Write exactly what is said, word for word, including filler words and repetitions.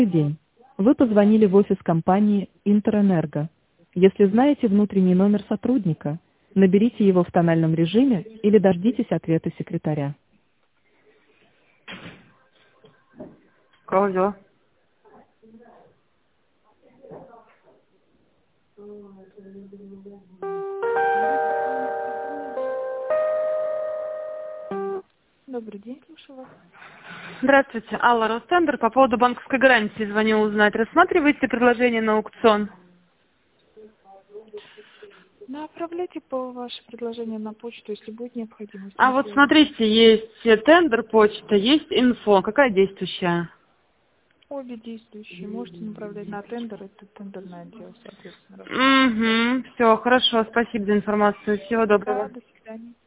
Добрый день. Вы позвонили в офис компании Интерэнерго. Если знаете внутренний номер сотрудника, наберите его в тональном режиме или дождитесь ответа секретаря. Кого взяла? Добрый день, слушаю вас. Здравствуйте, Алла Ростендер. По поводу банковской гарантии звоню узнать. Рассматриваете предложение на аукцион? Направляйте по ваше предложение на почту, если будет необходимость. А Мы вот свяжемся. смотрите, есть тендер почта, есть инфо. Какая действующая? Обе действующие. Можете направлять на тендер, это тендерный отдел, соответственно. Угу, все, хорошо, спасибо за информацию. Всего Да, доброго. до свидания.